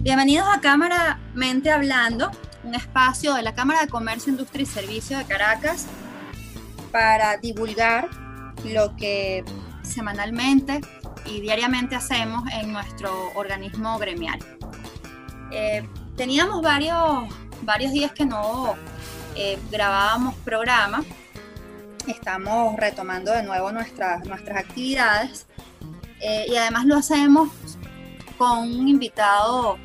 Bienvenidos a Cámaramente Hablando, un espacio de la Cámara de Comercio, Industria y Servicio de Caracas para divulgar lo que semanalmente y diariamente hacemos en nuestro organismo gremial. Teníamos varios días que no grabábamos programa. Estamos retomando de nuevo nuestras actividades y además lo hacemos con un invitado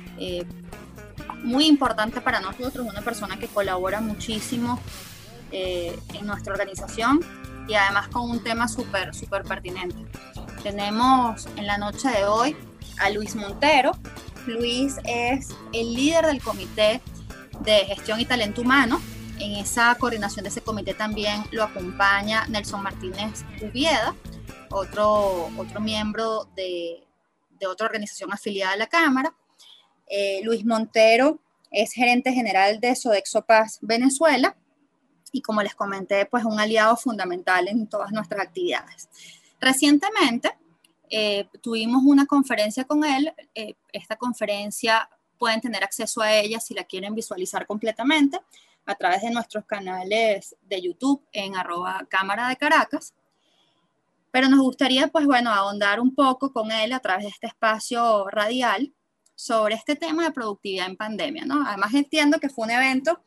muy importante para nosotros, una persona que colabora muchísimo en nuestra organización y además con un tema súper pertinente. Tenemos en la noche de hoy a Luis Montero. Luis es el líder del Comité de Gestión y Talento Humano. En esa coordinación de ese comité también lo acompaña Nelson Martínez Ubieda, otro miembro de otra organización afiliada a la Cámara. Luis Montero es gerente general de Sodexo Paz Venezuela y, como les comenté, pues un aliado fundamental en todas nuestras actividades. Recientemente tuvimos una conferencia con él. Esta conferencia pueden tener acceso a ella si la quieren visualizar completamente a través de nuestros canales de YouTube en @Cámara de Caracas. Pero nos gustaría, pues bueno, ahondar un poco con él a través de este espacio radial sobre este tema de productividad en pandemia, ¿no? Además entiendo que fue un evento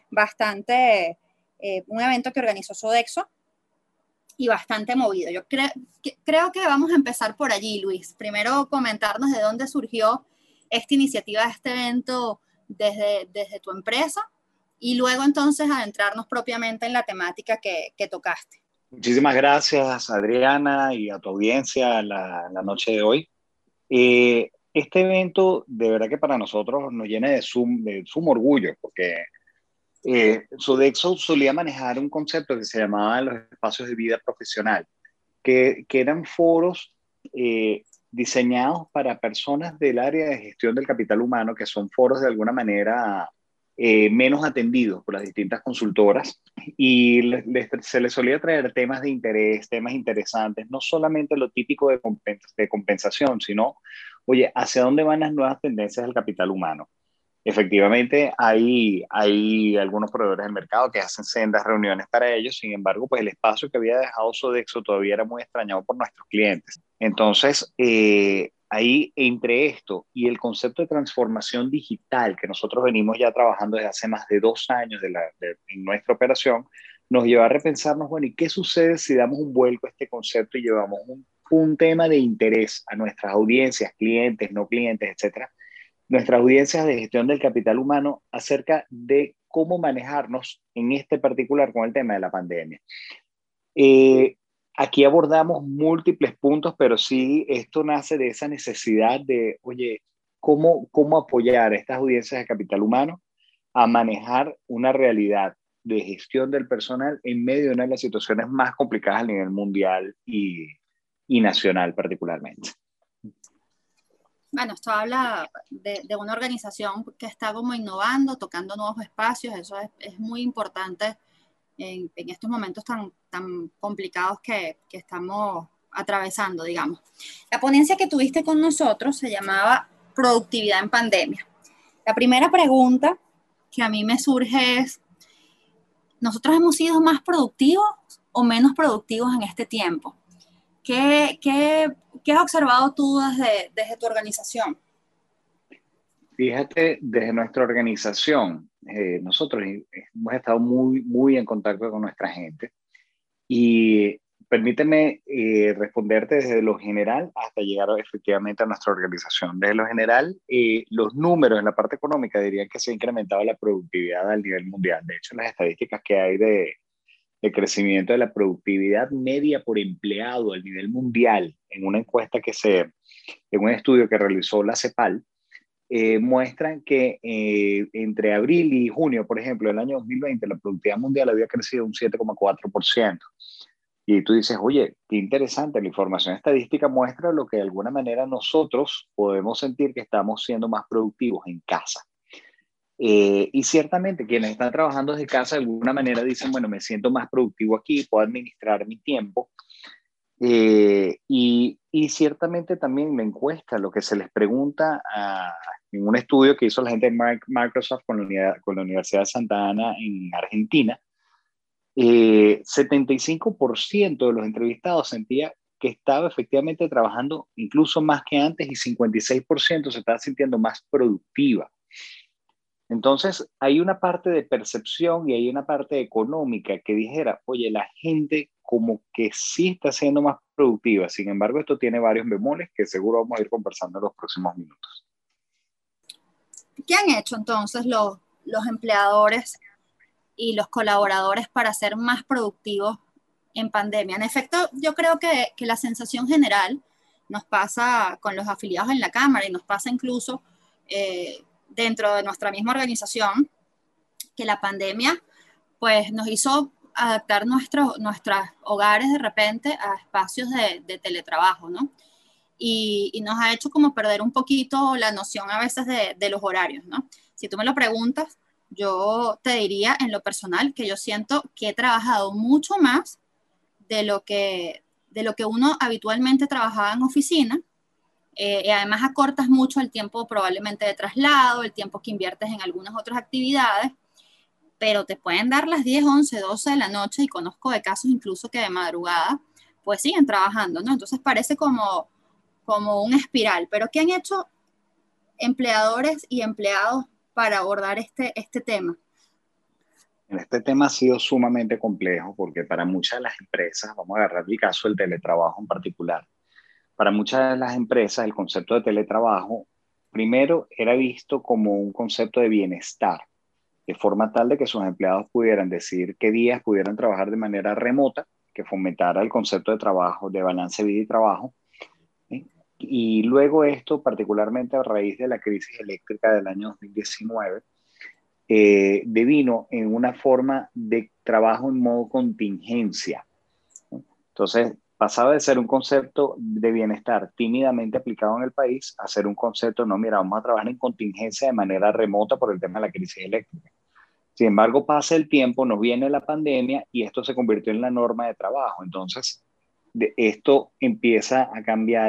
un evento que organizó Sodexo y bastante movido. Yo creo que vamos a empezar por allí, Luis. Primero comentarnos de dónde surgió esta iniciativa, este evento desde tu empresa y luego entonces adentrarnos propiamente en la temática que tocaste. Muchísimas gracias, Adriana, y a tu audiencia la noche de hoy. Este evento, de verdad que para nosotros nos llena de sumo orgullo, porque Sodexo solía manejar un concepto que se llamaba los espacios de vida profesional, que eran foros diseñados para personas del área de gestión del capital humano, que son foros de alguna manera menos atendidos por las distintas consultoras, y se les solía traer temas de interés, temas interesantes, no solamente lo típico de compensación, sino, oye, ¿hacia dónde van las nuevas tendencias del capital humano? Efectivamente, hay algunos proveedores del mercado que hacen sendas reuniones para ellos. Sin embargo, pues el espacio que había dejado Sodexo todavía era muy extrañado por nuestros clientes. Entonces, ahí entre esto y el concepto de transformación digital que nosotros venimos ya trabajando desde hace más de 2 años en nuestra operación, nos lleva a repensarnos, bueno, ¿y qué sucede si damos un vuelco a este concepto y llevamos un tema de interés a nuestras audiencias, clientes, no clientes, etcétera? Nuestras audiencias de gestión del capital humano acerca de cómo manejarnos en este particular con el tema de la pandemia. Aquí abordamos múltiples puntos, pero sí esto nace de esa necesidad de, oye, ¿cómo apoyar a estas audiencias de capital humano a manejar una realidad de gestión del personal en medio de una de las situaciones más complicadas a nivel mundial y nacional particularmente? Bueno, esto habla de una organización que está como innovando, tocando nuevos espacios. Eso es muy importante en estos momentos tan complicados que estamos atravesando, digamos. La ponencia que tuviste con nosotros se llamaba Productividad en Pandemia. La primera pregunta que a mí me surge es, ¿nosotros hemos sido más productivos o menos productivos en este tiempo? ¿Qué has observado tú desde tu organización? Fíjate, desde nuestra organización, nosotros hemos estado muy en contacto con nuestra gente y permíteme responderte desde lo general hasta llegar efectivamente a nuestra organización. Desde lo general, los números en la parte económica dirían que se ha incrementado la productividad a nivel mundial. De hecho, las estadísticas que hay de crecimiento de la productividad media por empleado a nivel mundial en una encuesta en un estudio que realizó la CEPAL, muestran que entre abril y junio, por ejemplo, del año 2020, la productividad mundial había crecido un 7,4%. Y tú dices, oye, qué interesante, la información estadística muestra lo que de alguna manera nosotros podemos sentir que estamos siendo más productivos en casa. Y ciertamente quienes están trabajando desde casa de alguna manera dicen, bueno, me siento más productivo aquí, puedo administrar mi tiempo. Y ciertamente también la encuesta, lo que se les pregunta a en un estudio que hizo la gente de Microsoft con la Universidad de Santa Ana en Argentina, 75% de los entrevistados sentía que estaba efectivamente trabajando incluso más que antes y 56% se estaba sintiendo más productiva. Entonces, hay una parte de percepción y hay una parte económica que dijera, oye, la gente como que sí está siendo más productiva. Sin embargo, esto tiene varios bemoles que seguro vamos a ir conversando en los próximos minutos. ¿Qué han hecho entonces los empleadores y los colaboradores para ser más productivos en pandemia? En efecto, yo creo que la sensación general nos pasa con los afiliados en la Cámara y nos pasa incluso dentro de nuestra misma organización, que la pandemia pues nos hizo adaptar nuestros hogares de repente a espacios de teletrabajo, ¿no? Y nos ha hecho como perder un poquito la noción a veces de los horarios, ¿no? Si tú me lo preguntas, yo te diría en lo personal que yo siento que he trabajado mucho más de lo que uno habitualmente trabajaba en oficina, y además acortas mucho el tiempo probablemente de traslado, el tiempo que inviertes en algunas otras actividades, pero te pueden dar las 10, 11, 12 de la noche y conozco de casos incluso que de madrugada pues siguen trabajando, ¿no? Entonces parece como una espiral, pero ¿qué han hecho empleadores y empleados para abordar este tema? Este tema ha sido sumamente complejo porque para muchas de las empresas, vamos a agarrar el caso del teletrabajo en particular, para muchas de las empresas el concepto de teletrabajo primero era visto como un concepto de bienestar, de forma tal de que sus empleados pudieran decidir qué días pudieran trabajar de manera remota, que fomentara el concepto de trabajo, de balance vida y trabajo. ¿Sí? Y luego esto, particularmente a raíz de la crisis eléctrica del año 2019, devino en una forma de trabajo en modo contingencia. Entonces, pasaba de ser un concepto de bienestar tímidamente aplicado en el país a ser un concepto, no, mira, vamos a trabajar en contingencia de manera remota por el tema de la crisis eléctrica. Sin embargo, pasa el tiempo, nos viene la pandemia y esto se convirtió en la norma de trabajo. Entonces, esto empieza a cambiar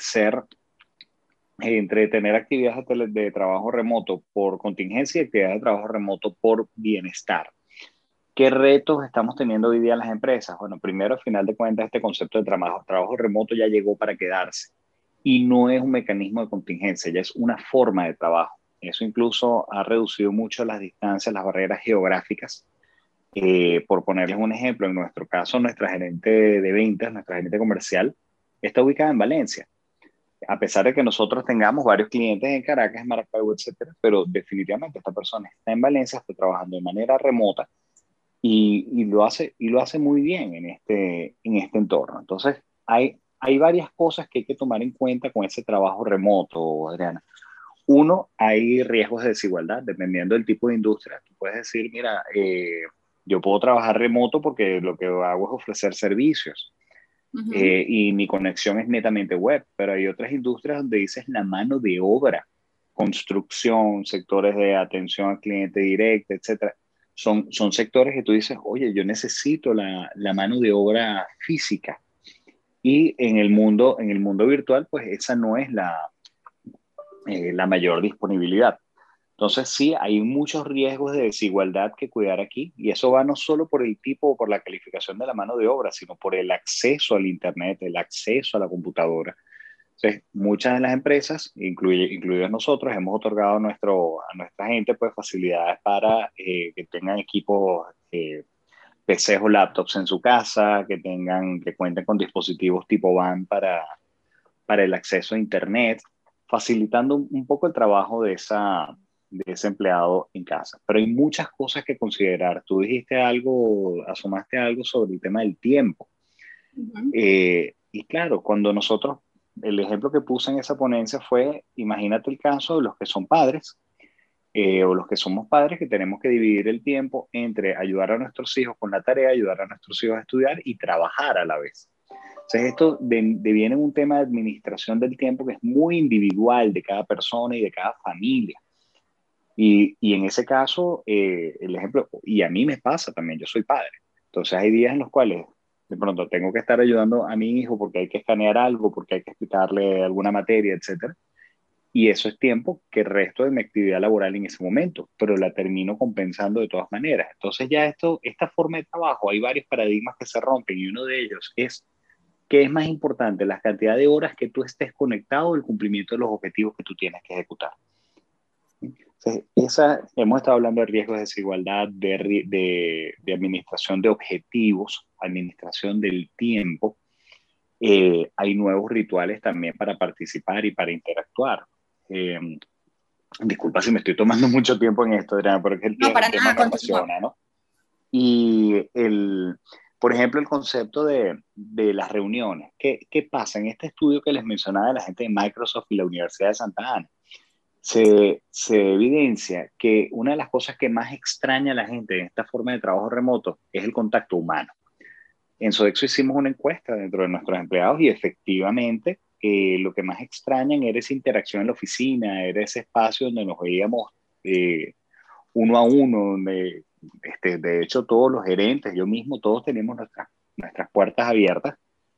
entre tener actividades de trabajo remoto por contingencia y actividades de trabajo remoto por bienestar. ¿Qué retos estamos teniendo hoy día las empresas? Bueno, primero, al final de cuentas, este concepto de trabajo remoto ya llegó para quedarse y no es un mecanismo de contingencia, ya es una forma de trabajo. Eso incluso ha reducido mucho las distancias, las barreras geográficas. Por ponerles un ejemplo, en nuestro caso, nuestra gerente de ventas, nuestra gerente comercial, está ubicada en Valencia. A pesar de que nosotros tengamos varios clientes en Caracas, en Maracaibo, etcétera, pero definitivamente esta persona está en Valencia, está trabajando de manera remota y lo hace muy bien en este entorno. Entonces, hay varias cosas que hay que tomar en cuenta con ese trabajo remoto, Adriana. Uno, hay riesgos de desigualdad dependiendo del tipo de industria. Tú puedes decir, mira, yo puedo trabajar remoto porque lo que hago es ofrecer servicios. Y mi conexión es netamente web, pero hay otras industrias donde dices la mano de obra, construcción, sectores de atención al cliente directa, etcétera. Son sectores que tú dices, oye, yo necesito la mano de obra física. Y en el mundo virtual, pues esa no es la mayor disponibilidad. Entonces sí, hay muchos riesgos de desigualdad que cuidar aquí y eso va no solo por el tipo o por la calificación de la mano de obra, sino por el acceso al Internet, el acceso a la computadora. Entonces, muchas de las empresas, incluidos nosotros, hemos otorgado a nuestra gente pues, facilidades para que tengan equipos, PCs o laptops en su casa, que cuenten con dispositivos tipo WAN para el acceso a Internet, facilitando un poco el trabajo de ese empleado en casa. Pero hay muchas cosas que considerar. Tú dijiste algo, asomaste algo sobre el tema del tiempo. Y claro, cuando nosotros, el ejemplo que puse en esa ponencia fue, imagínate el caso de los que son padres, o los que somos padres que tenemos que dividir el tiempo entre ayudar a nuestros hijos con la tarea, ayudar a nuestros hijos a estudiar y trabajar a la vez. Entonces esto deviene un tema de administración del tiempo que es muy individual de cada persona y de cada familia. Y en ese caso, el ejemplo, y a mí me pasa también, yo soy padre. Entonces hay días en los cuales de pronto tengo que estar ayudando a mi hijo porque hay que escanear algo, porque hay que explicarle alguna materia, etcétera. y eso es tiempo que resto de mi actividad laboral en ese momento, pero la termino compensando de todas maneras. Entonces ya esta forma de trabajo, hay varios paradigmas que se rompen y uno de ellos es: ¿qué es más importante, la cantidad de horas que tú estés conectado o el cumplimiento de los objetivos que tú tienes que ejecutar? Entonces, hemos estado hablando de riesgos de desigualdad, de administración de objetivos, administración del tiempo. Hay nuevos rituales también para participar y para interactuar. Disculpa si me estoy tomando mucho tiempo en esto, Adriana, pero es que el No, para tema nada, me apasiona, ¿no? Y por ejemplo, el concepto de las reuniones. ¿Qué pasa? En este estudio que les mencionaba de la gente de Microsoft y la Universidad de Santa Ana, se evidencia que una de las cosas que más extraña a la gente en esta forma de trabajo remoto es el contacto humano. En Sodexo hicimos una encuesta dentro de nuestros empleados y efectivamente lo que más extrañan era esa interacción en la oficina, era ese espacio donde nos veíamos uno a uno, donde de hecho todos los gerentes, yo mismo, todos tenemos nuestras puertas abiertas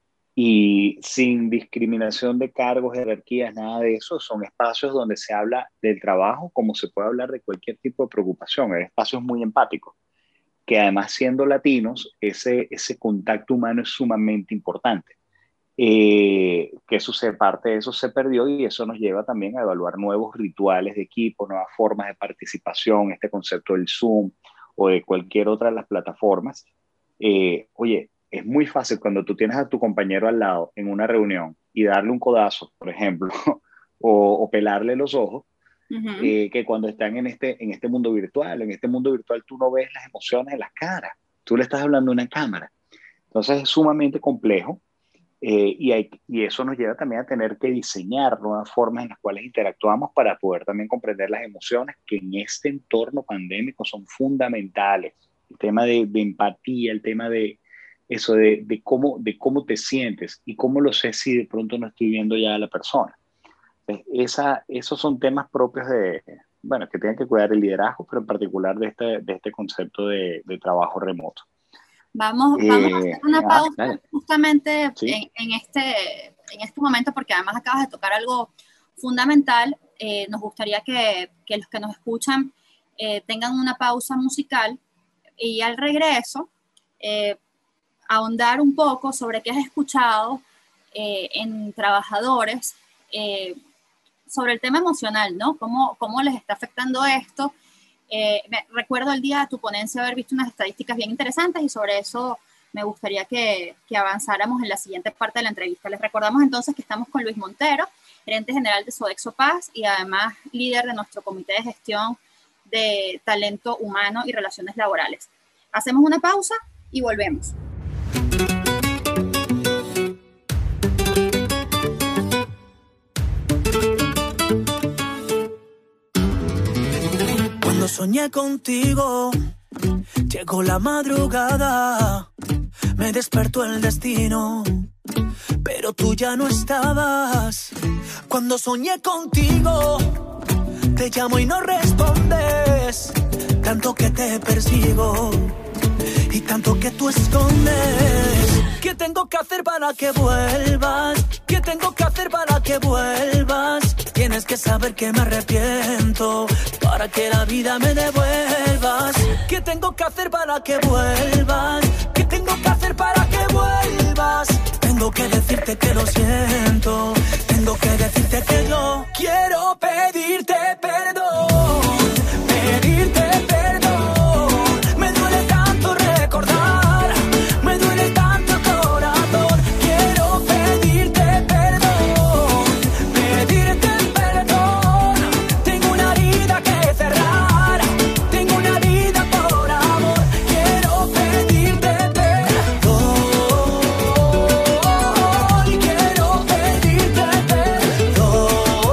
y sin discriminación de cargos, jerarquías, nada de eso. Son espacios donde se habla del trabajo como se puede hablar de cualquier tipo de preocupación. Hay espacios muy empáticos, que además siendo latinos, ese contacto humano es sumamente importante. Que parte de eso se perdió y eso nos lleva también a evaluar nuevos rituales de equipo, nuevas formas de participación, este concepto del Zoom o de cualquier otra de las plataformas. Oye, es muy fácil cuando tú tienes a tu compañero al lado en una reunión y darle un codazo, por ejemplo, o pelarle los ojos, que cuando están en este mundo virtual. En este mundo virtual tú no ves las emociones en las caras, tú le estás hablando a una cámara. Entonces es sumamente complejo y eso nos lleva también a tener que diseñar nuevas formas en las cuales interactuamos para poder también comprender las emociones que en este entorno pandémico son fundamentales. El tema de empatía, el tema de eso de cómo te sientes y cómo lo sé si de pronto no estoy viendo ya a la persona. Esos son temas propios que tienen que cuidar el liderazgo, pero en particular de este concepto de trabajo remoto. Vamos a hacer una pausa justamente ¿sí? en este momento, porque además acabas de tocar algo fundamental. Nos gustaría que los que nos escuchan tengan una pausa musical y al regreso ahondar un poco sobre qué has escuchado en trabajadores sobre el tema emocional, ¿no? ¿Cómo les está afectando esto? Recuerdo el día de tu ponencia haber visto unas estadísticas bien interesantes y sobre eso me gustaría que avanzáramos en la siguiente parte de la entrevista. Les recordamos entonces que estamos con Luis Montero, gerente general de Sodexo Paz y además líder de nuestro comité de gestión de talento humano y relaciones laborales. Hacemos una pausa y volvemos. Cuando soñé contigo, llegó la madrugada, me despertó el destino, pero tú ya no estabas. Cuando soñé contigo, te llamo y no respondes, tanto que te persigo y tanto que tú escondes. ¿Qué tengo que hacer para que vuelvas? ¿Qué tengo que hacer para que vuelvas? Tienes que saber que me arrepiento para que la vida me devuelvas. ¿Qué tengo que hacer para que vuelvas? ¿Qué tengo que hacer para que vuelvas? Tengo que decirte que lo siento, tengo que decirte que yo quiero pedirte perdón, pedirte perdón. Me duele tanto recordar, me duele tanto el corazón. Quiero pedirte perdón, pedirte perdón. Tengo una herida que cerrar, tengo una herida por amor. Quiero pedirte perdón, quiero pedirte perdón,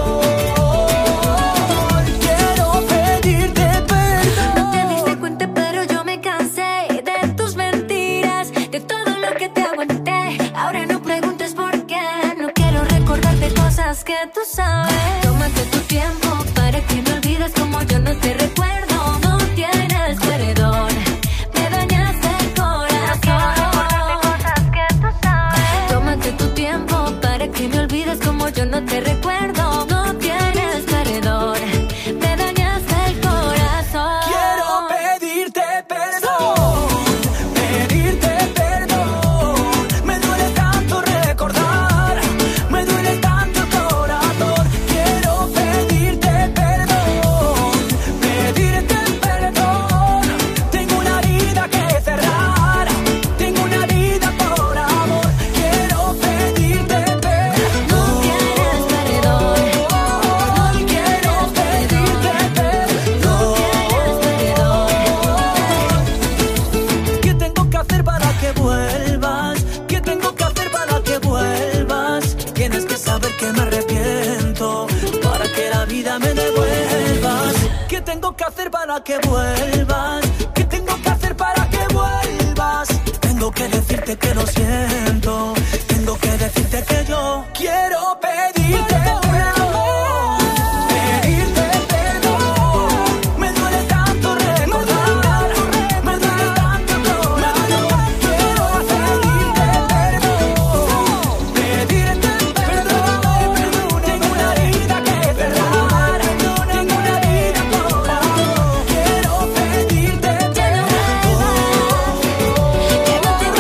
quiero pedirte perdón. No te diste cuenta, pero yo me cansé de tus mentiras, de todo lo que te aguanté. Ahora no preguntes por qué, no quiero recordarte cosas que tú sabes. Tómate tu tiempo para que me olvides como yo no te recuerdo. No tienes perdón, me dañaste el corazón. Cosas que tú sabes. Tómate tu tiempo para que me olvides como yo no te recuerdo. No tienes hacer para que vuelvas? ¿Qué tengo que hacer para que vuelvas? Tengo que decirte que lo siento. Tengo que decirte que yo quiero pedirte perdón. Pedirte perdón. Me duele tanto recordar. Me duele tanto llorar. Quiero pedirte perdón. Pedirte perdón. Tengo una herida que cerrar. Tengo una herida toda. Quiero pedirte perdón. Que no te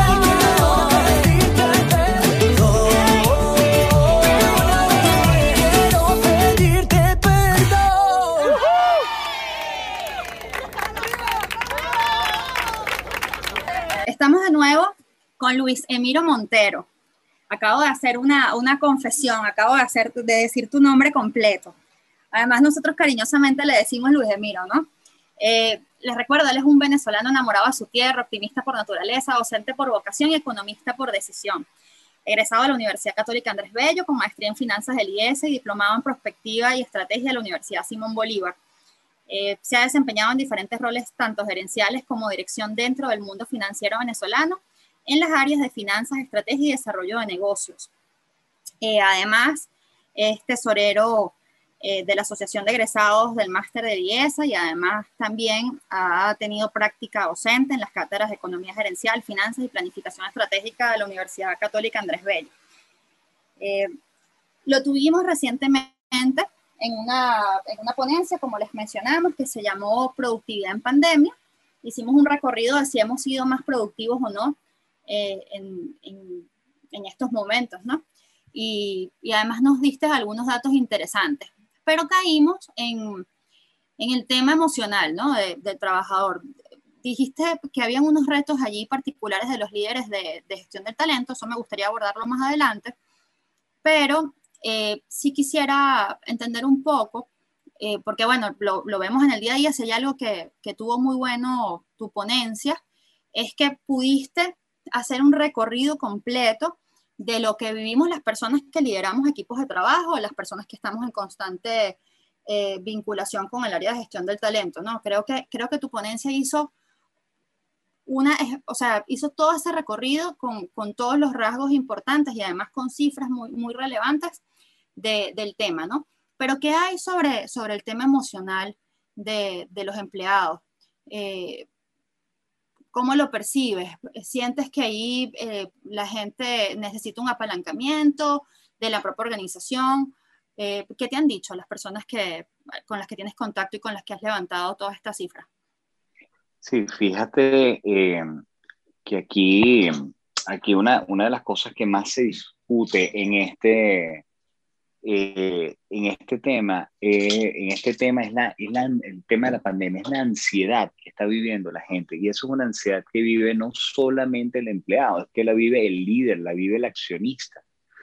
Estamos de nuevo con Luis Emiro Montero. Acabo de hacer una confesión, acabo de decir tu nombre completo. Además, nosotros cariñosamente le decimos Luis Emiro, ¿no? Les recuerdo, él es un venezolano enamorado de su tierra, optimista por naturaleza, docente por vocación y economista por decisión. Egresado de la Universidad Católica Andrés Bello, con maestría en finanzas del IES y diplomado en prospectiva y estrategia de la Universidad Simón Bolívar. Se ha desempeñado en diferentes roles, tanto gerenciales como dirección dentro del mundo financiero venezolano, en las áreas de finanzas, estrategia y desarrollo de negocios. Además, es tesorero de la Asociación de Egresados del Máster de IESA y además también ha tenido práctica docente en las cátedras de Economía Gerencial, Finanzas y Planificación Estratégica de la Universidad Católica Andrés Bello. Lo tuvimos recientemente en una ponencia, como les mencionamos, que se llamó Productividad en Pandemia. Hicimos un recorrido de si hemos sido más productivos o no en estos momentos, ¿no? Y además nos diste algunos datos interesantes, pero caímos en el tema emocional, ¿no? Del trabajador. Dijiste que habían unos retos allí particulares de los líderes de gestión del talento, eso me gustaría abordarlo más adelante, pero sí quisiera entender un poco, porque bueno, lo vemos en el día a día, si hay algo que tuvo muy bueno tu ponencia, es que pudiste hacer un recorrido completo de lo que vivimos las personas que lideramos equipos de trabajo, las personas que estamos en constante vinculación con el área de gestión del talento, ¿no? Creo que tu ponencia hizo hizo todo ese recorrido con todos los rasgos importantes y además con cifras muy, muy relevantes del tema, ¿no? Pero ¿qué hay sobre el tema emocional de los empleados? ¿Cómo lo percibes? ¿Sientes que ahí la gente necesita un apalancamiento de la propia organización? ¿Qué te han dicho las personas con las que tienes contacto y con las que has levantado todas estas cifras? Sí, fíjate que aquí una de las cosas que más se discute en este tema es el tema de la pandemia, es la ansiedad que está viviendo la gente. Y eso es una ansiedad que vive no solamente el empleado, es que la vive el líder, la vive el accionista.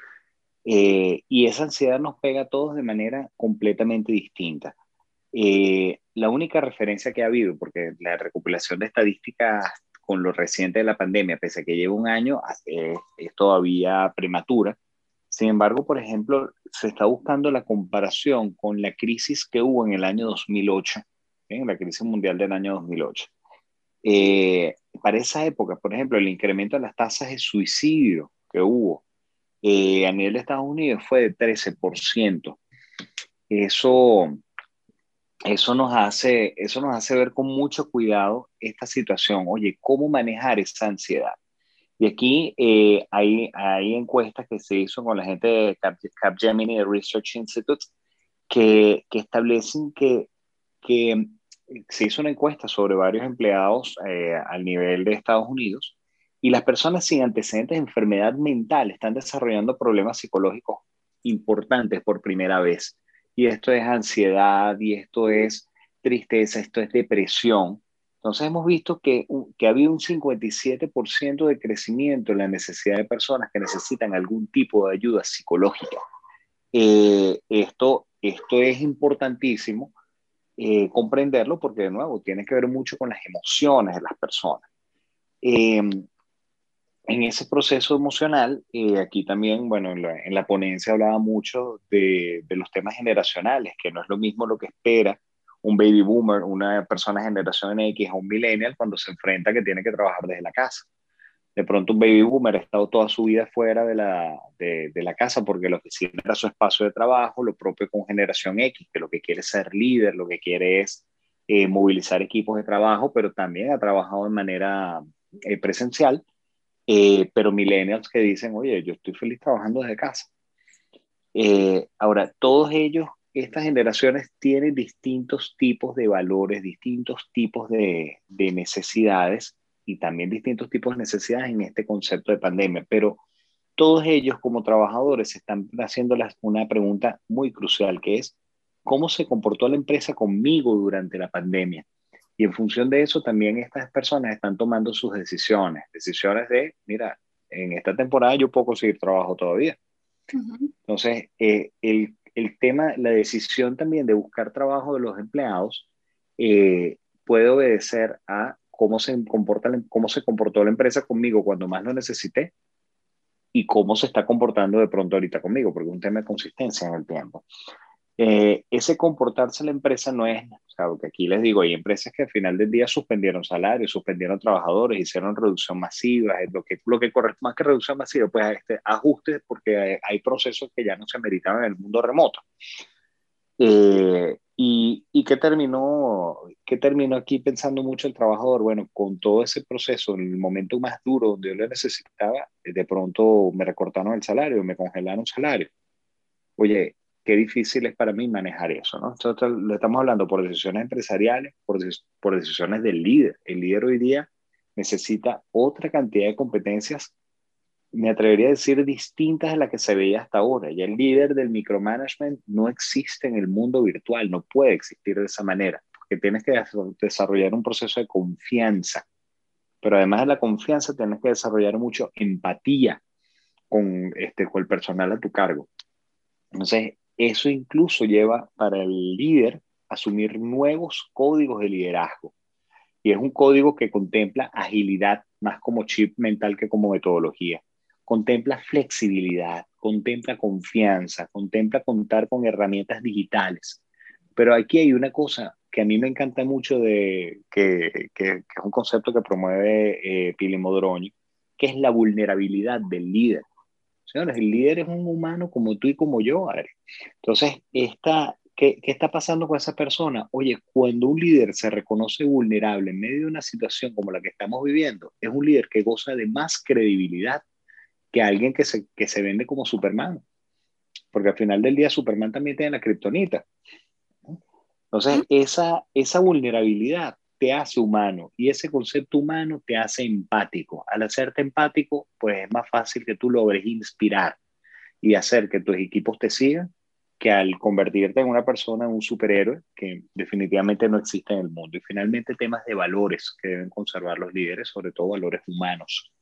Y esa ansiedad nos pega a todos de manera completamente distinta. La única referencia que ha habido, porque la recopilación de estadísticas con lo reciente de la pandemia, pese a que lleva un año, es todavía prematura. Sin embargo, por ejemplo, se está buscando la comparación con la crisis que hubo en el año 2008, la crisis mundial del año 2008. Para esa época, por ejemplo, el incremento de las tasas de suicidio que hubo a nivel de Estados Unidos fue de 13%. Eso nos hace ver con mucho cuidado esta situación. Oye, ¿cómo manejar esa ansiedad? Y aquí hay encuestas que se hizo con la gente de Capgemini Research Institute que establecen que se hizo una encuesta sobre varios empleados al nivel de Estados Unidos y las personas sin antecedentes de enfermedad mental están desarrollando problemas psicológicos importantes por primera vez. Y esto es ansiedad, y esto es tristeza, esto es depresión. Entonces hemos visto que ha habido un 57% de crecimiento en la necesidad de personas que necesitan algún tipo de ayuda psicológica. Esto es importantísimo comprenderlo porque, de nuevo, tiene que ver mucho con las emociones de las personas. En ese proceso emocional, aquí también, bueno, en la ponencia hablaba mucho de los temas generacionales, que no es lo mismo lo que espera un baby boomer, una persona de generación X o un millennial cuando se enfrenta que tiene que trabajar desde la casa. De pronto un baby boomer ha estado toda su vida fuera de la casa porque la oficina era su espacio de trabajo, lo propio con generación X, que lo que quiere es ser líder, lo que quiere es movilizar equipos de trabajo, pero también ha trabajado de manera presencial, pero millennials que dicen, oye, yo estoy feliz trabajando desde casa. Ahora, todos ellos, estas generaciones tienen distintos tipos de valores, distintos tipos de necesidades y también distintos tipos de necesidades en este concepto de pandemia, pero todos ellos como trabajadores están haciendo una pregunta muy crucial que es, ¿cómo se comportó la empresa conmigo durante la pandemia? Y en función de eso también estas personas están tomando sus decisiones de, mira, en esta temporada yo puedo conseguir trabajo todavía. Entonces, el tema, la decisión también de buscar trabajo de los empleados puede obedecer a cómo se comportó la empresa conmigo cuando más lo necesité y cómo se está comportando de pronto ahorita conmigo, porque es un tema de consistencia en el tiempo. Ese comportarse la empresa no es, o sea, porque aquí les digo, hay empresas que al final del día suspendieron salarios, suspendieron trabajadores, hicieron reducción masiva, lo que corresponde más que reducción masiva, pues ajustes porque hay procesos que ya no se ameritaban en el mundo remoto. ¿Y qué terminó aquí pensando mucho el trabajador? Bueno, con todo ese proceso, en el momento más duro donde yo lo necesitaba, de pronto me recortaron el salario, me congelaron el salario. Oye, qué difícil es para mí manejar eso, ¿no? Entonces, lo estamos hablando por decisiones empresariales, por decisiones del líder. El líder hoy día necesita otra cantidad de competencias, me atrevería a decir, distintas a las que se veía hasta ahora. Ya el líder del micromanagement no existe en el mundo virtual, no puede existir de esa manera, porque tienes que desarrollar un proceso de confianza, pero además de la confianza tienes que desarrollar mucho empatía con el personal a tu cargo. Entonces, eso incluso lleva para el líder asumir nuevos códigos de liderazgo. Y es un código que contempla agilidad más como chip mental que como metodología. Contempla flexibilidad, contempla confianza, contempla contar con herramientas digitales. Pero aquí hay una cosa que a mí me encanta mucho, que es un concepto que promueve Pili Modroni, que es la vulnerabilidad del líder. Señores, el líder es un humano como tú y como yo, Adri. Entonces, ¿qué está pasando con esa persona? Oye, cuando un líder se reconoce vulnerable en medio de una situación como la que estamos viviendo, es un líder que goza de más credibilidad que alguien que se vende como Superman. Porque al final del día Superman también tiene la kriptonita. Entonces, esa vulnerabilidad te hace humano y ese concepto humano te hace empático. Al hacerte empático, pues es más fácil que tú logres inspirar y hacer que tus equipos te sigan que al convertirte en una persona, en un superhéroe que definitivamente no existe en el mundo. Y finalmente temas de valores que deben conservar los líderes, sobre todo valores humanos,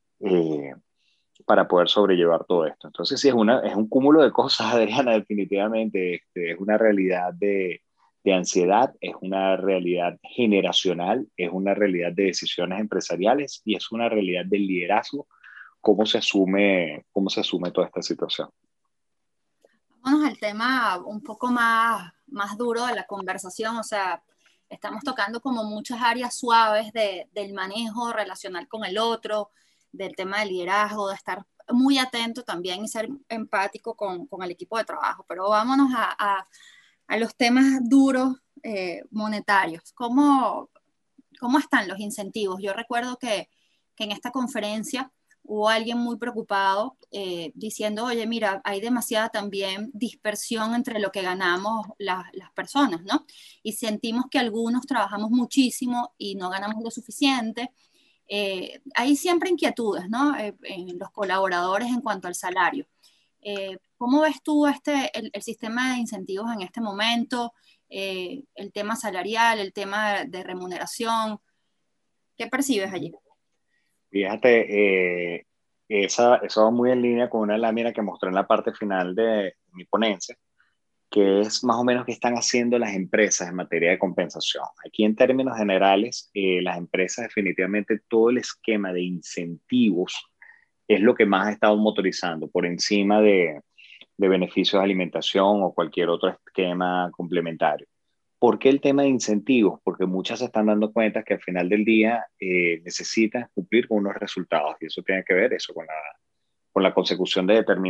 para poder sobrellevar todo esto. Entonces sí, es un cúmulo de cosas, Adriana, definitivamente. Es una realidad de ansiedad, es una realidad generacional, es una realidad de decisiones empresariales y es una realidad del liderazgo, cómo se asume toda esta situación. Vámonos al tema un poco más duro de la conversación, o sea, estamos tocando como muchas áreas suaves del manejo relacional con el otro, del tema del liderazgo, de estar muy atento también y ser empático con el equipo de trabajo, pero vámonos a los temas duros monetarios. ¿Cómo están los incentivos? Yo recuerdo que en esta conferencia hubo alguien muy preocupado diciendo, oye, mira, hay demasiada también dispersión entre lo que ganamos las personas, ¿no? Y sentimos que algunos trabajamos muchísimo y no ganamos lo suficiente. Hay siempre inquietudes, ¿no? En los colaboradores en cuanto al salario. ¿Cómo ves tú el sistema de incentivos en este momento? El tema salarial, el tema de remuneración. ¿Qué percibes allí? Fíjate, eso va muy en línea con una lámina que mostré en la parte final de mi ponencia, que es más o menos qué están haciendo las empresas en materia de compensación. Aquí en términos generales, las empresas definitivamente todo el esquema de incentivos es lo que más ha estado motorizando por encima de beneficios de alimentación o cualquier otro esquema complementario. ¿Por qué el tema de incentivos? Porque muchas se están dando cuenta que al final del día necesitan cumplir con unos resultados y eso tiene que ver eso con la consecución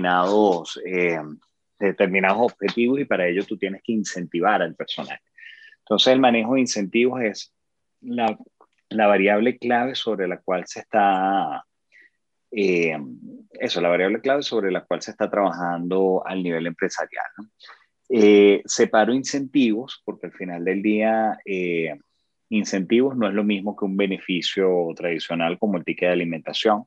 de determinados objetivos y para ello tú tienes que incentivar al personal. Entonces el manejo de incentivos es la variable clave sobre la cual se está, la variable clave sobre la cual se está trabajando al nivel empresarial, ¿no? Separo incentivos porque al final del día incentivos no es lo mismo que un beneficio tradicional como el ticket de alimentación.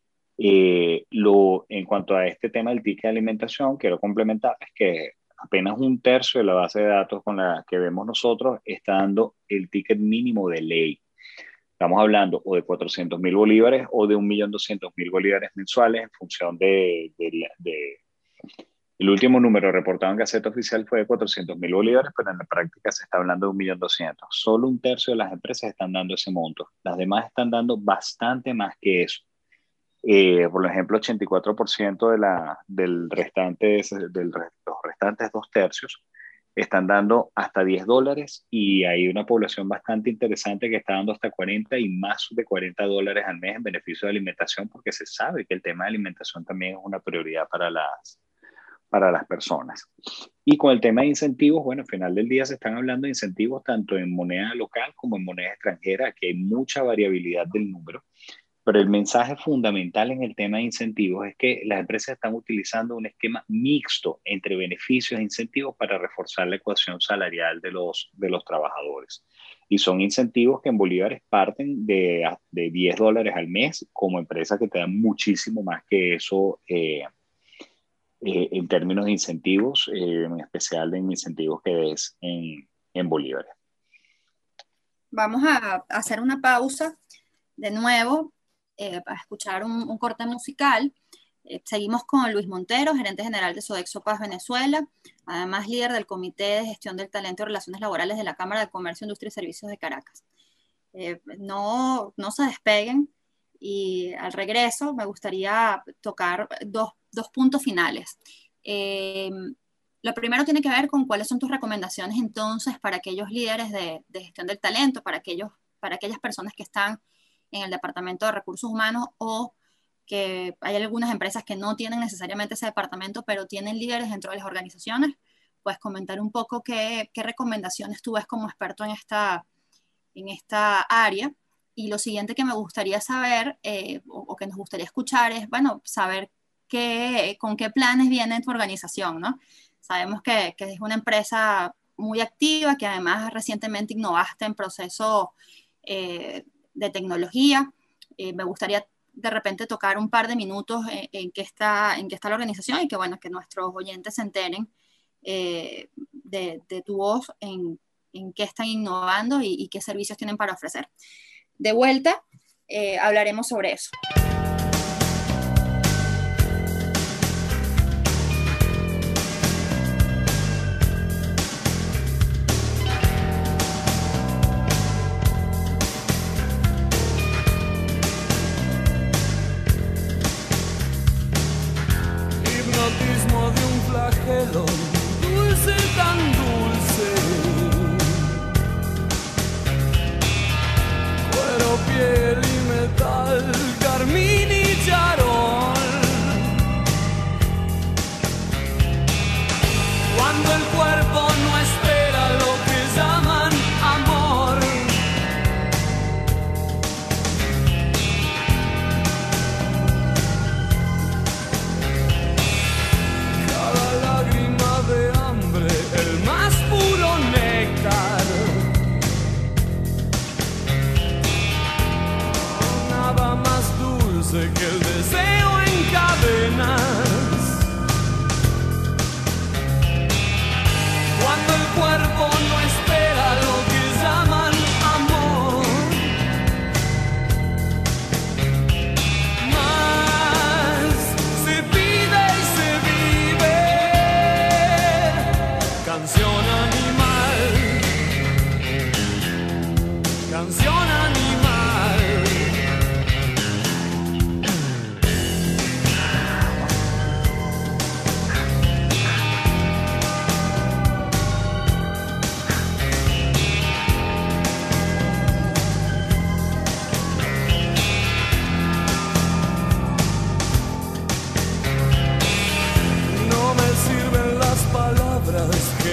En cuanto a este tema del ticket de alimentación, quiero complementar es que apenas un tercio de la base de datos con la que vemos nosotros está dando el ticket mínimo de ley. Estamos hablando o de 400.000 bolívares o de 1.200.000 bolívares mensuales en función el último número reportado en Gaceta Oficial fue de 400.000 bolívares, pero en la práctica se está hablando de 1.200.000. Solo un tercio de las empresas están dando ese monto. Las demás están dando bastante más que eso. Por ejemplo, 84% los restantes dos tercios están dando hasta $10 y hay una población bastante interesante que está dando hasta 40 y más de $40 al mes en beneficio de alimentación porque se sabe que el tema de alimentación también es una prioridad para las personas. Y con el tema de incentivos, bueno, al final del día se están hablando de incentivos tanto en moneda local como en moneda extranjera, aquí hay mucha variabilidad del número, pero el mensaje fundamental en el tema de incentivos es que las empresas están utilizando un esquema mixto entre beneficios e incentivos para reforzar la ecuación salarial de los trabajadores. Y son incentivos que en bolívares parten de $10 al mes como empresa que te dan muchísimo más que eso en términos de incentivos, en especial en incentivos que es en bolívares. Vamos a hacer una pausa de nuevo para escuchar un corte musical. Seguimos con Luis Montero, gerente general de Sodexo Paz Venezuela, además líder del Comité de Gestión del Talento y Relaciones Laborales de la Cámara de Comercio, Industria y Servicios de Caracas. No se despeguen y al regreso me gustaría tocar dos puntos finales. Lo primero tiene que ver con cuáles son tus recomendaciones entonces para aquellos líderes de gestión del talento, para aquellas personas que están en el Departamento de Recursos Humanos o que hay algunas empresas que no tienen necesariamente ese departamento, pero tienen líderes dentro de las organizaciones. Puedes comentar un poco qué recomendaciones tú ves como experto en esta área. Y lo siguiente que me gustaría saber o que nos gustaría escuchar es, bueno, saber con qué planes viene tu organización, ¿no? Sabemos que es una empresa muy activa, que además recientemente innovaste en procesos de tecnología. Me gustaría de repente tocar un par de minutos en qué está la organización y que, bueno, que nuestros oyentes se enteren de tu voz en qué están innovando y qué servicios tienen para ofrecer. De vuelta, hablaremos sobre eso. Hipnotismo de un flagelo, dulce tan dulce. Cuero, piel y metal, carmín.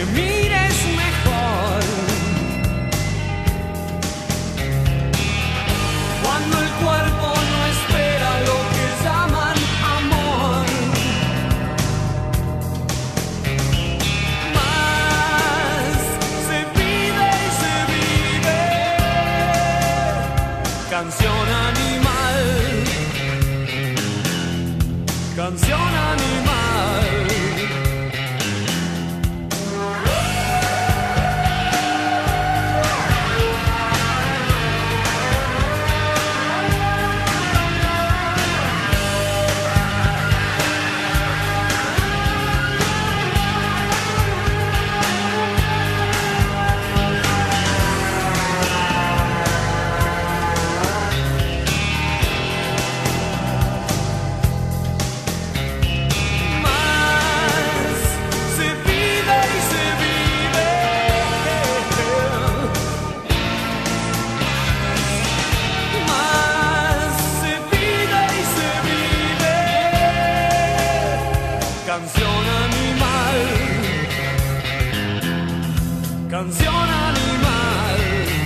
mires mejor. Cuando el cuerpo no espera lo que llaman amor, más se pide y se vive. Canción animal, canción animal. Canción animal, canción animal.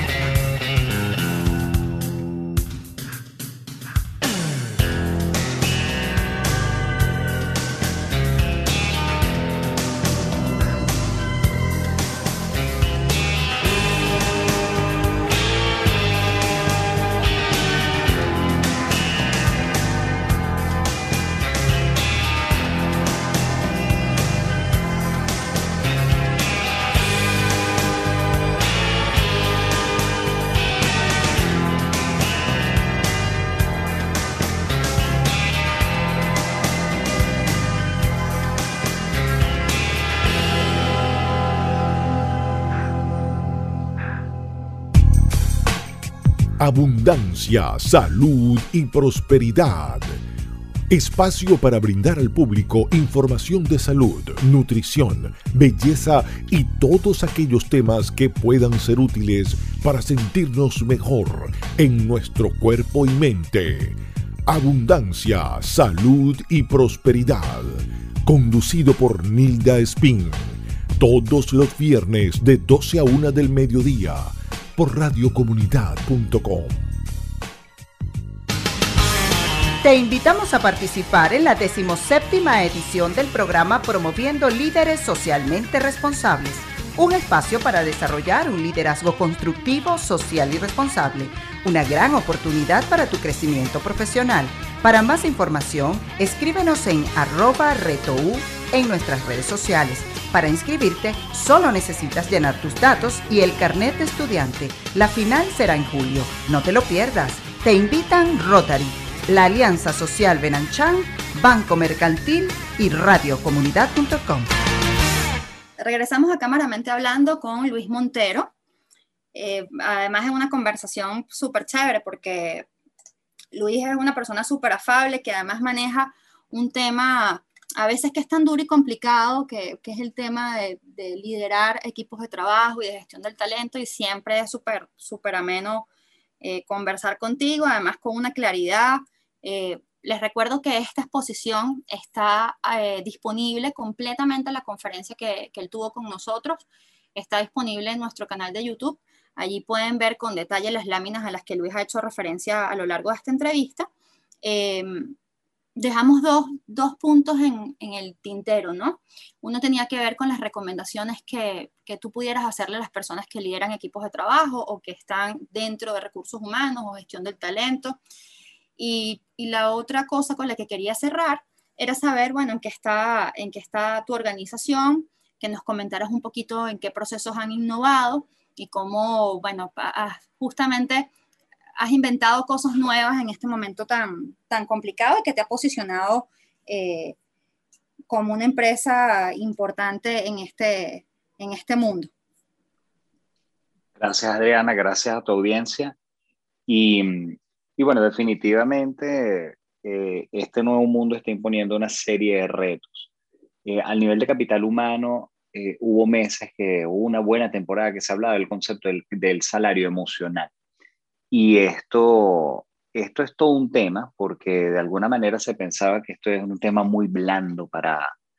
Abundancia, salud y prosperidad. Espacio para brindar al público información de salud, nutrición, belleza y todos aquellos temas que puedan ser útiles para sentirnos mejor en nuestro cuerpo y mente. Abundancia, salud y prosperidad. Conducido por Nilda Espín. Todos los viernes de 12 a 1 del mediodía por radiocomunidad.com. Te invitamos a participar en la 17ª edición del programa Promoviendo Líderes Socialmente Responsables, un espacio para desarrollar un liderazgo constructivo, social y responsable, una gran oportunidad para tu crecimiento profesional. Para más información, escríbenos en @RetoU en nuestras redes sociales. Para inscribirte, solo necesitas llenar tus datos y el carnet de estudiante. La final será en julio. No te lo pierdas. Te invitan Rotary, la Alianza Social Benanchan, Banco Mercantil y radiocomunidad.com. Regresamos a Cámaramente Hablando con Luis Montero. Además es una conversación súper chévere porque Luis es una persona súper afable que además maneja un tema a veces que es tan duro y complicado, que es el tema de liderar equipos de trabajo y de gestión del talento, y siempre es súper súper ameno conversar contigo, además con una claridad. Les recuerdo que esta exposición está disponible completamente, la conferencia que él tuvo con nosotros, está disponible en nuestro canal de YouTube. Allí pueden ver con detalle las láminas a las que Luis ha hecho referencia a lo largo de esta entrevista. Dejamos dos puntos en el tintero, ¿no? Uno tenía que ver con las recomendaciones que tú pudieras hacerle a las personas que lideran equipos de trabajo o que están dentro de recursos humanos o gestión del talento. Y la otra cosa con la que quería cerrar era saber, bueno, en qué está tu organización, que nos comentaras un poquito en qué procesos han innovado y cómo, bueno, justamente has inventado cosas nuevas en este momento tan complicado y que te ha posicionado como una empresa importante en este mundo. Gracias, Adriana, gracias a tu audiencia. Y bueno, definitivamente este nuevo mundo está imponiendo una serie de retos. Al nivel de capital humano, hubo meses hubo una buena temporada que se hablaba del concepto del salario emocional. Y esto es todo un tema, porque de alguna manera se pensaba que esto es un tema muy blando para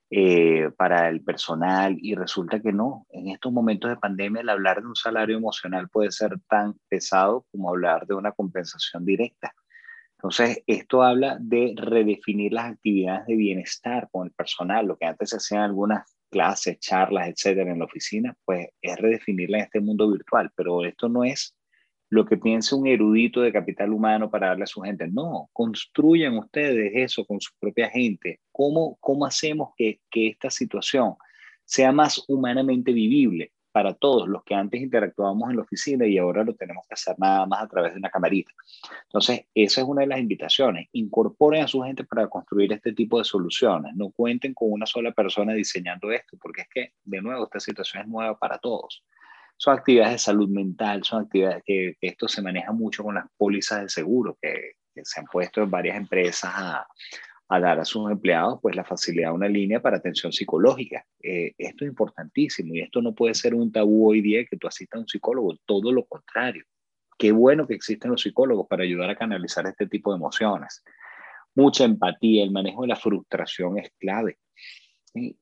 para el personal, y resulta que no. En estos momentos de pandemia, el hablar de un salario emocional puede ser tan pesado como hablar de una compensación directa. Entonces, esto habla de redefinir las actividades de bienestar con el personal. Lo que antes se hacían algunas clases, charlas, etcétera, en la oficina, pues es redefinirla en este mundo virtual. Pero esto no es lo que piensa un erudito de capital humano para darle a su gente. No, construyan ustedes eso con su propia gente. ¿Cómo hacemos que esta situación sea más humanamente vivible para todos los que antes interactuábamos en la oficina y ahora lo tenemos que hacer nada más a través de una camarita? Entonces, esa es una de las invitaciones. Incorporen a su gente para construir este tipo de soluciones. No cuenten con una sola persona diseñando esto, porque es que, de nuevo, esta situación es nueva para todos. Son actividades de salud mental, son actividades que esto se maneja mucho con las pólizas de seguro que se han puesto en varias empresas a dar a sus empleados pues la facilidad de una línea para atención psicológica. Esto es importantísimo y esto no puede ser un tabú hoy día que tú asistas a un psicólogo, todo lo contrario. Qué bueno que existen los psicólogos para ayudar a canalizar este tipo de emociones. Mucha empatía, el manejo de la frustración es clave. ¿Sí?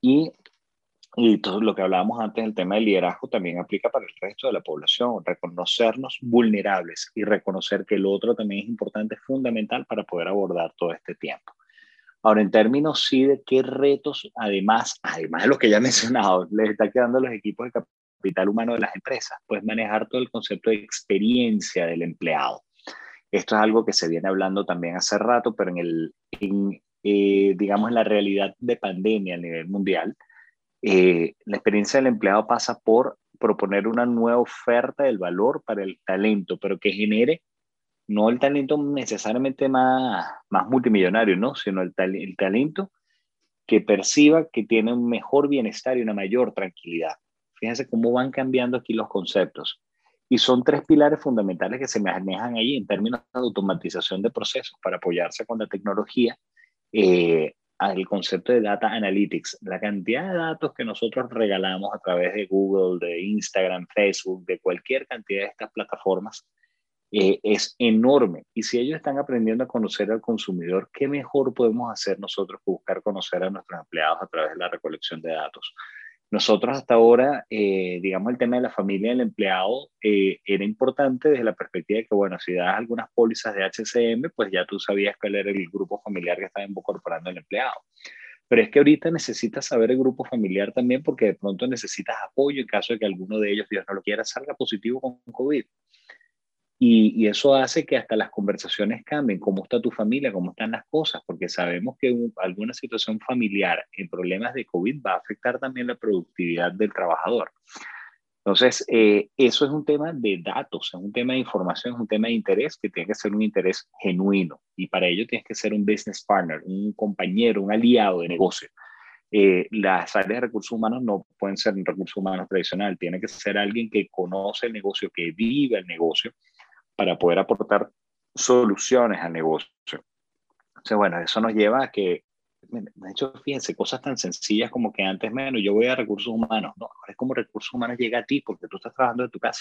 Y todo lo que hablábamos antes, el tema del liderazgo también aplica para el resto de la población. Reconocernos vulnerables y reconocer que el otro también es importante, es fundamental para poder abordar todo este tiempo. Ahora, en términos sí de qué retos, además de lo que ya he mencionado, les está quedando a los equipos de capital humano de las empresas, pues manejar todo el concepto de experiencia del empleado. Esto es algo que se viene hablando también hace rato, pero digamos en la realidad de pandemia a nivel mundial, la experiencia del empleado pasa por proponer una nueva oferta del valor para el talento, pero que genere no el talento necesariamente más multimillonario, ¿no? Sino el talento que perciba que tiene un mejor bienestar y una mayor tranquilidad. Fíjense cómo van cambiando aquí los conceptos. Y son tres pilares fundamentales que se manejan ahí en términos de automatización de procesos para apoyarse con la tecnología, al concepto de data analytics. La cantidad de datos que nosotros regalamos a través de Google, de Instagram, Facebook, de cualquier cantidad de estas plataformas, es enorme. Y si ellos están aprendiendo a conocer al consumidor, ¿qué mejor podemos hacer nosotros que buscar conocer a nuestros empleados a través de la recolección de datos? Nosotros hasta ahora, digamos, el tema de la familia del empleado era importante desde la perspectiva de que, bueno, si das algunas pólizas de HCM, pues ya tú sabías cuál era el grupo familiar que estaba incorporando el empleado. Pero es que ahorita necesitas saber el grupo familiar también porque de pronto necesitas apoyo en caso de que alguno de ellos, Dios no lo quiera, salga positivo con COVID. Y eso hace que hasta las conversaciones cambien. ¿Cómo está tu familia? ¿Cómo están las cosas? Porque sabemos que alguna situación familiar en problemas de COVID va a afectar también la productividad del trabajador. Entonces, eso es un tema de datos, es un tema de información, es un tema de interés que tiene que ser un interés genuino. Y para ello tienes que ser un business partner, un compañero, un aliado de negocio. Las áreas de recursos humanos no pueden ser un recurso humano tradicional, tiene que ser alguien que conoce el negocio, que vive el negocio, para poder aportar soluciones al negocio. Entonces, bueno, eso nos lleva a que, de hecho, fíjense, cosas tan sencillas como que antes, menos, yo voy a recursos humanos, no, ahora es como recursos humanos llega a ti porque tú estás trabajando de tu casa.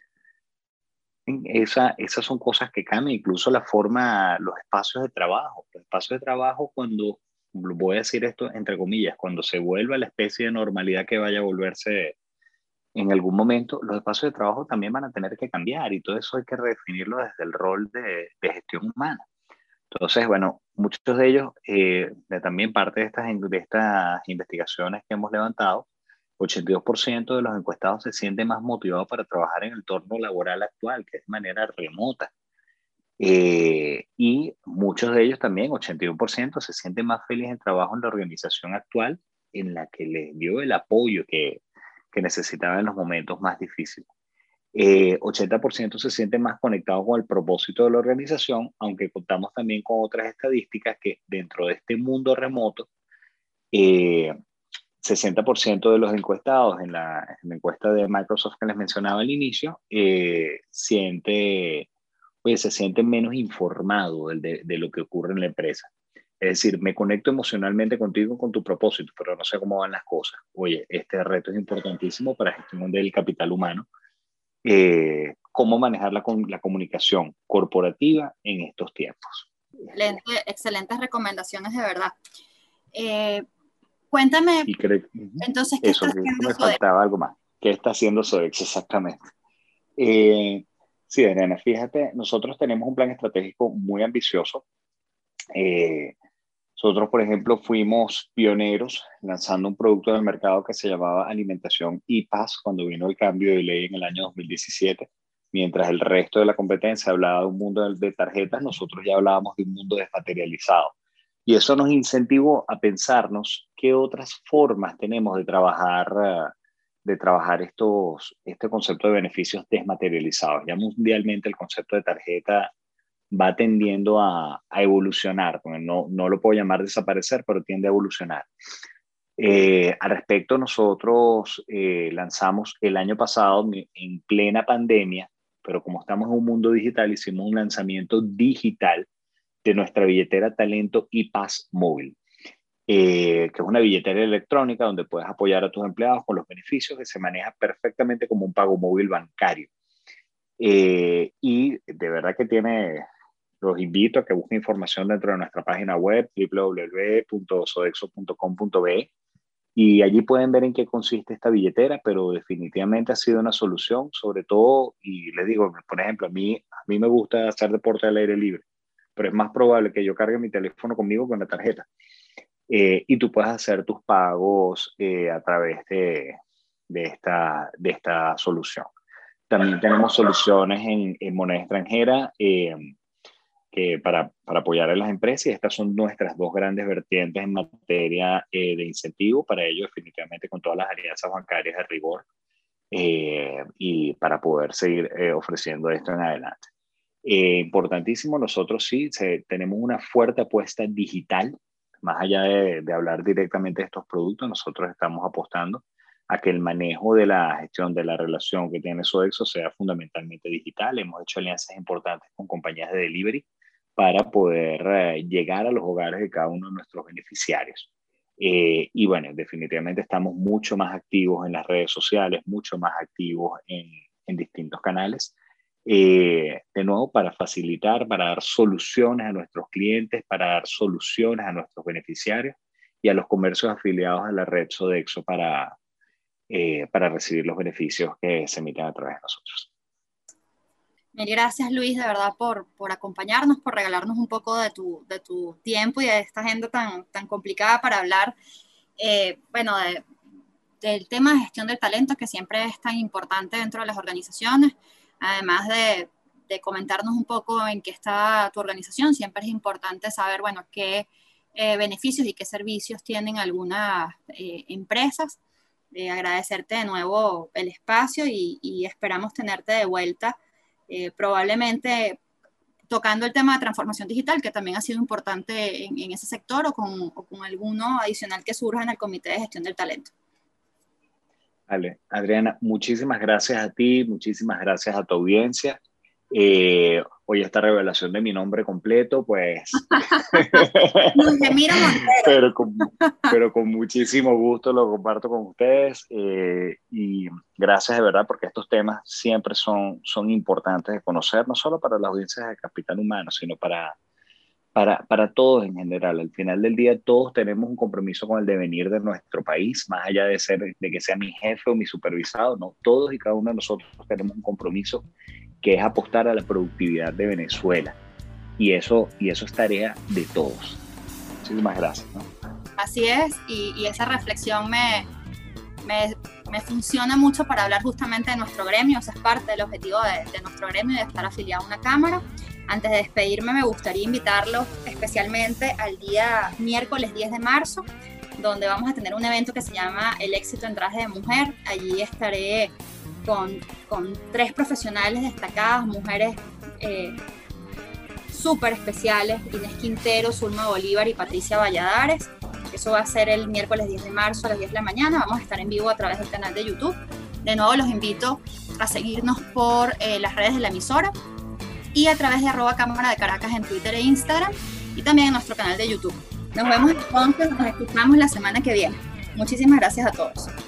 Esas son cosas que cambian, incluso la forma, los espacios de trabajo. Los espacios de trabajo, cuando, voy a decir esto entre comillas, cuando se vuelva la especie de normalidad que vaya a volverse en algún momento, los espacios de trabajo también van a tener que cambiar y todo eso hay que redefinirlo desde el rol de gestión humana. Entonces, bueno, muchos de ellos, también parte de estas investigaciones que hemos levantado, 82% de los encuestados se sienten más motivados para trabajar en el entorno laboral actual, que es de manera remota. Y muchos de ellos también, 81%, se sienten más felices en trabajo en la organización actual en la que les dio el apoyo que necesitaban en los momentos más difíciles. 80% se sienten más conectados con el propósito de la organización, aunque contamos también con otras estadísticas que dentro de este mundo remoto, 60% de los encuestados en la encuesta de Microsoft que les mencionaba al inicio, se sienten menos informados de lo que ocurre en la empresa. Es decir, me conecto emocionalmente contigo con tu propósito, pero no sé cómo van las cosas. Oye, este reto es importantísimo para gestión del capital humano. Cómo manejar la comunicación corporativa en estos tiempos. Excelentes recomendaciones, de verdad. Cuéntame, Y creo, entonces, ¿qué eso, está que haciendo me Sodexo? faltaba algo más. ¿Qué está haciendo Sodexo exactamente? Sí, Adriana, fíjate, nosotros tenemos un plan estratégico muy ambicioso. Eh, Nosotros, por ejemplo, fuimos pioneros lanzando un producto en el mercado que se llamaba Alimentación IPAS cuando vino el cambio de ley en el año 2017. Mientras el resto de la competencia hablaba de un mundo de tarjetas, nosotros ya hablábamos de un mundo desmaterializado. Y eso nos incentivó a pensarnos qué otras formas tenemos de trabajar este concepto de beneficios desmaterializados. Ya mundialmente el concepto de tarjeta va tendiendo a evolucionar, porque no lo puedo llamar desaparecer, pero tiende a evolucionar. Al respecto, nosotros lanzamos el año pasado, en plena pandemia, pero como estamos en un mundo digital, hicimos un lanzamiento digital de nuestra billetera Talento IPAS Móvil, que es una billetera electrónica donde puedes apoyar a tus empleados con los beneficios, que se maneja perfectamente como un pago móvil bancario. Y de verdad que los invito a que busquen información dentro de nuestra página web www.sodexo.com.be y allí pueden ver en qué consiste esta billetera, pero definitivamente ha sido una solución, sobre todo, y les digo, por ejemplo, a mí me gusta hacer deporte al aire libre, pero es más probable que yo cargue mi teléfono conmigo con la tarjeta y tú puedas hacer tus pagos a través de esta solución. También tenemos soluciones en moneda extranjera para apoyar a las empresas, y estas son nuestras dos grandes vertientes en materia de incentivo, para ello definitivamente con todas las alianzas bancarias de rigor y para poder seguir ofreciendo esto en adelante. Importantísimo, nosotros sí tenemos una fuerte apuesta digital, más allá de hablar directamente de estos productos. Nosotros estamos apostando a que el manejo de la gestión de la relación que tiene Sodexo sea fundamentalmente digital. Hemos hecho alianzas importantes con compañías de delivery para poder llegar a los hogares de cada uno de nuestros beneficiarios. Y bueno, definitivamente estamos mucho más activos en las redes sociales, mucho más activos en distintos canales. De nuevo, para facilitar, para dar soluciones a nuestros clientes, para dar soluciones a nuestros beneficiarios y a los comercios afiliados a la red Sodexo para recibir los beneficios que se emiten a través de nosotros. Mil gracias, Luis, de verdad, por acompañarnos, por regalarnos un poco de tu tiempo y de esta agenda tan complicada para hablar, del tema de gestión del talento, que siempre es tan importante dentro de las organizaciones. Además de comentarnos un poco en qué está tu organización, siempre es importante saber, bueno, qué beneficios y qué servicios tienen algunas empresas. Agradecerte de nuevo el espacio y esperamos tenerte de vuelta, probablemente tocando el tema de transformación digital, que también ha sido importante en ese sector, o con alguno adicional que surja en el Comité de Gestión del Talento. Vale, Adriana, muchísimas gracias a ti, muchísimas gracias a tu audiencia. Hoy esta revelación de mi nombre completo, pues... pero con muchísimo gusto lo comparto con ustedes, y gracias de verdad, porque estos temas siempre son importantes de conocer, no solo para las audiencias de Capital Humano, sino para todos en general. Al final del día todos tenemos un compromiso con el devenir de nuestro país, más allá de que sea mi jefe o mi supervisado, no, todos y cada uno de nosotros tenemos un compromiso que es apostar a la productividad de Venezuela, y eso es tarea de todos. Muchísimas gracias, ¿no? Así es, y esa reflexión me funciona mucho para hablar justamente de nuestro gremio. Esa es parte del objetivo de nuestro gremio, de estar afiliado a una cámara. Antes de despedirme, me gustaría invitarlos especialmente al día miércoles 10 de marzo, donde vamos a tener un evento que se llama El éxito en traje de mujer. Allí estaré con 3 profesionales destacadas, mujeres súper especiales: Inés Quintero, Zulma Bolívar y Patricia Valladares. Eso va a ser el miércoles 10 de marzo a las 10 de la mañana. Vamos a estar en vivo a través del canal de YouTube. De nuevo, los invito a seguirnos por las redes de la emisora y a través de @Cámara de Caracas en Twitter e Instagram, y también en nuestro canal de YouTube. Nos vemos entonces, nos escuchamos la semana que viene. Muchísimas gracias a todos.